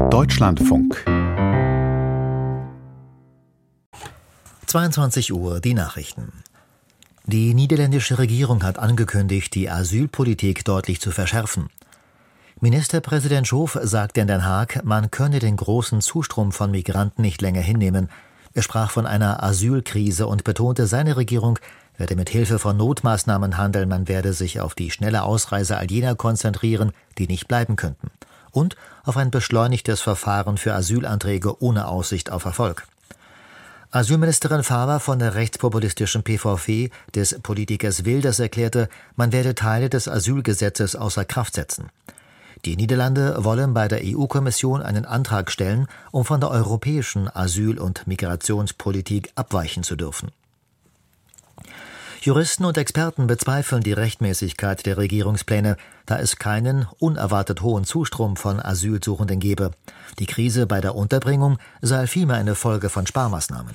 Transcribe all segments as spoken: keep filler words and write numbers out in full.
Deutschlandfunk. zweiundzwanzig Uhr, die Nachrichten. Die niederländische Regierung hat angekündigt, die Asylpolitik deutlich zu verschärfen. Ministerpräsident Schoof sagte in Den Haag, man könne den großen Zustrom von Migranten nicht länger hinnehmen. Er sprach von einer Asylkrise und betonte, seine Regierung werde mit Hilfe von Notmaßnahmen handeln, man werde sich auf die schnelle Ausreise all jener konzentrieren, die nicht bleiben könnten. Und auf ein beschleunigtes Verfahren für Asylanträge ohne Aussicht auf Erfolg. Asylministerin Faber von der rechtspopulistischen P V V des Politikers Wilders erklärte, man werde Teile des Asylgesetzes außer Kraft setzen. Die Niederlande wollen bei der E U-Kommission einen Antrag stellen, um von der europäischen Asyl- und Migrationspolitik abweichen zu dürfen. Juristen und Experten bezweifeln die Rechtmäßigkeit der Regierungspläne, da es keinen unerwartet hohen Zustrom von Asylsuchenden gebe. Die Krise bei der Unterbringung sei vielmehr eine Folge von Sparmaßnahmen.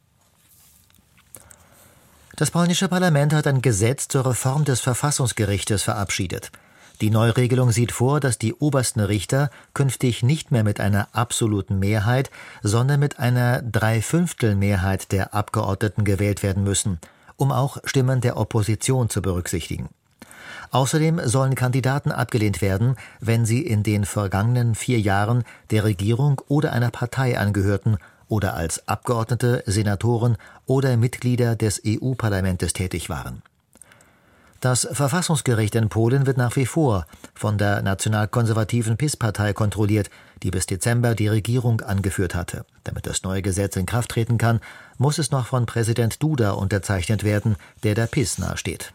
Das polnische Parlament hat ein Gesetz zur Reform des Verfassungsgerichtes verabschiedet. Die Neuregelung sieht vor, dass die obersten Richter künftig nicht mehr mit einer absoluten Mehrheit, sondern mit einer Dreiviertelmehrheit der Abgeordneten gewählt werden müssen, um auch Stimmen der Opposition zu berücksichtigen. Außerdem sollen Kandidaten abgelehnt werden, wenn sie in den vergangenen vier Jahren der Regierung oder einer Partei angehörten oder als Abgeordnete, Senatoren oder Mitglieder des E U-Parlaments tätig waren. Das Verfassungsgericht in Polen wird nach wie vor von der nationalkonservativen P I S-Partei kontrolliert, die bis Dezember die Regierung angeführt hatte. Damit das neue Gesetz in Kraft treten kann, muss es noch von Präsident Duda unterzeichnet werden, der der P I S nahesteht.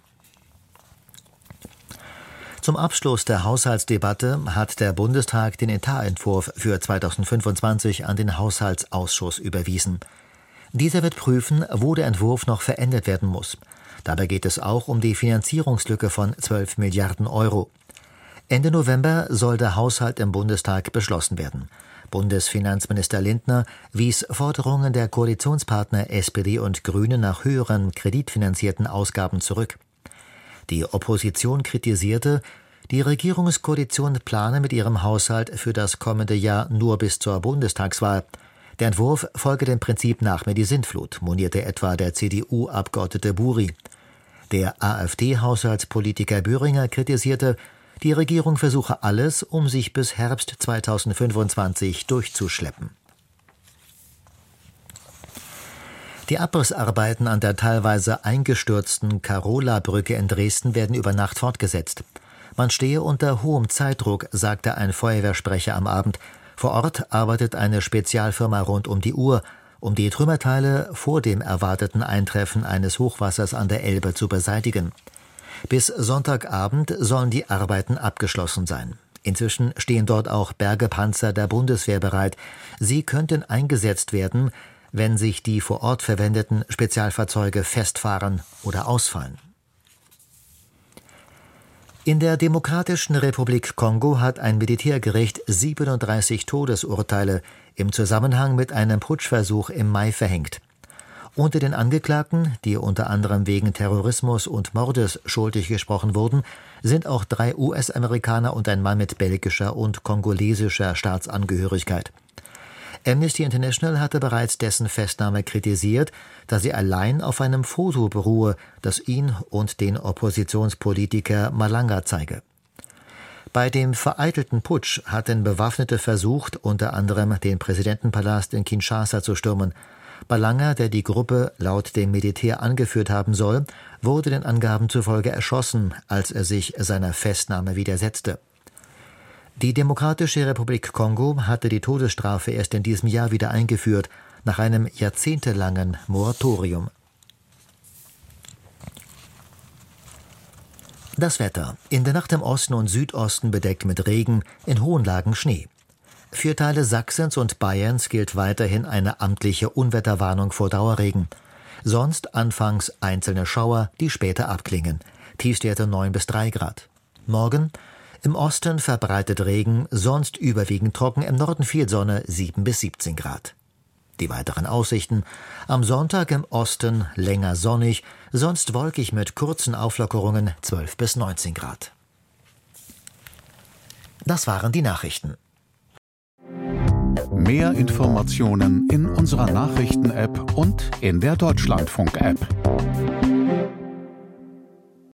Zum Abschluss der Haushaltsdebatte hat der Bundestag den Etatentwurf für zweitausendfünfundzwanzig an den Haushaltsausschuss überwiesen. Dieser wird prüfen, wo der Entwurf noch verändert werden muss. Dabei geht es auch um die Finanzierungslücke von zwölf Milliarden Euro. Ende November soll der Haushalt im Bundestag beschlossen werden. Bundesfinanzminister Lindner wies Forderungen der Koalitionspartner S P D und Grüne nach höheren kreditfinanzierten Ausgaben zurück. Die Opposition kritisierte, die Regierungskoalition plane mit ihrem Haushalt für das kommende Jahr nur bis zur Bundestagswahl. Der Entwurf folge dem Prinzip nach mir die Sintflut, monierte etwa der C D U-Abgeordnete Buri. Der AfD-Haushaltspolitiker Böhringer kritisierte, die Regierung versuche alles, um sich bis Herbst zweitausendfünfundzwanzig durchzuschleppen. Die Abrissarbeiten an der teilweise eingestürzten Karola-Brücke in Dresden werden über Nacht fortgesetzt. Man stehe unter hohem Zeitdruck, sagte ein Feuerwehrsprecher am Abend. Vor Ort arbeitet eine Spezialfirma rund um die Uhr, um die Trümmerteile vor dem erwarteten Eintreffen eines Hochwassers an der Elbe zu beseitigen. Bis Sonntagabend sollen die Arbeiten abgeschlossen sein. Inzwischen stehen dort auch Bergepanzer der Bundeswehr bereit. Sie könnten eingesetzt werden, wenn sich die vor Ort verwendeten Spezialfahrzeuge festfahren oder ausfallen. In der Demokratischen Republik Kongo hat ein Militärgericht siebenunddreißig Todesurteile im Zusammenhang mit einem Putschversuch im Mai verhängt. Unter den Angeklagten, die unter anderem wegen Terrorismus und Mordes schuldig gesprochen wurden, sind auch drei U S-Amerikaner und ein Mann mit belgischer und kongolesischer Staatsangehörigkeit. Amnesty International hatte bereits dessen Festnahme kritisiert, da sie allein auf einem Foto beruhe, das ihn und den Oppositionspolitiker Malanga zeige. Bei dem vereitelten Putsch hatten Bewaffnete versucht, unter anderem den Präsidentenpalast in Kinshasa zu stürmen. Malanga, der die Gruppe laut dem Militär angeführt haben soll, wurde den Angaben zufolge erschossen, als er sich seiner Festnahme widersetzte. Die Demokratische Republik Kongo hatte die Todesstrafe erst in diesem Jahr wieder eingeführt, nach einem jahrzehntelangen Moratorium. Das Wetter. In der Nacht im Osten und Südosten bedeckt mit Regen, in hohen Lagen Schnee. Für Teile Sachsens und Bayerns gilt weiterhin eine amtliche Unwetterwarnung vor Dauerregen. Sonst anfangs einzelne Schauer, die später abklingen. Tiefstwerte neun bis drei Grad. Morgen im Osten verbreitet Regen, sonst überwiegend trocken, im Norden viel Sonne, sieben bis siebzehn Grad. Die weiteren Aussichten: am Sonntag im Osten länger sonnig, sonst wolkig mit kurzen Auflockerungen, zwölf bis neunzehn Grad. Das waren die Nachrichten. Mehr Informationen in unserer Nachrichten-App und in der Deutschlandfunk-App.